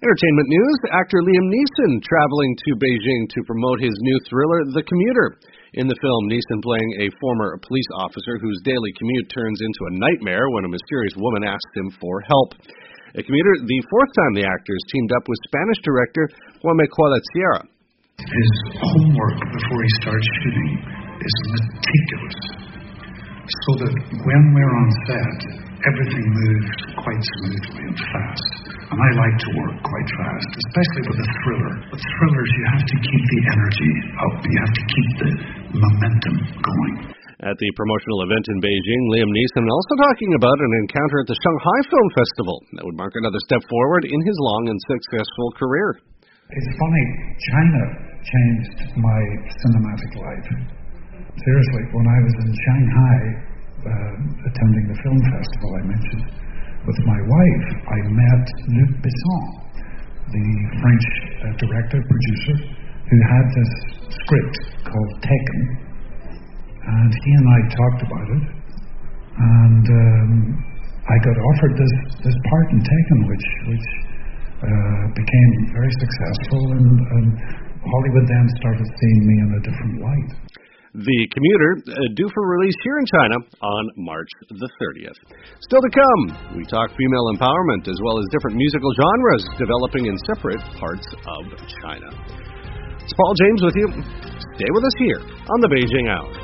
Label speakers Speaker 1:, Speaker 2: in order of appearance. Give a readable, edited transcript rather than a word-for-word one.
Speaker 1: Entertainment news, actor Liam Neeson traveling to Beijing to promote his new thriller, The Commuter. In the film, Neeson playing a former police officer whose daily commute turns into a nightmare when a mysterious woman asks him for help. The Commuter, the fourth time the actors teamed up with Spanish director Jaume Collet-Serra.
Speaker 2: His homework before he starts shooting is meticulous, so that when we're on set, everything moves quite smoothly and fast. And I like to work quite fast, especially with a thriller. With thrillers, you have to keep the energy up. You have to keep the momentum going.
Speaker 1: At the promotional event in Beijing, Liam Neeson also talking about an encounter at the Shanghai Film Festival that would mark another step forward in his long and successful career.
Speaker 3: It's funny, China changed my cinematic life. Seriously, when I was in Shanghai, attending the film festival I mentioned, with my wife, I met Luc Besson, the French director, producer, who had this script called Taken, and he and I talked about it, and I got offered this part in Taken, which became very successful, and Hollywood then started seeing me in a different light.
Speaker 1: The Commuter, due for release here in China on March the 30th. Still to come, we talk female empowerment as well as different musical genres developing in separate parts of China. It's Paul James with you. Stay with us here on the Beijing Hour.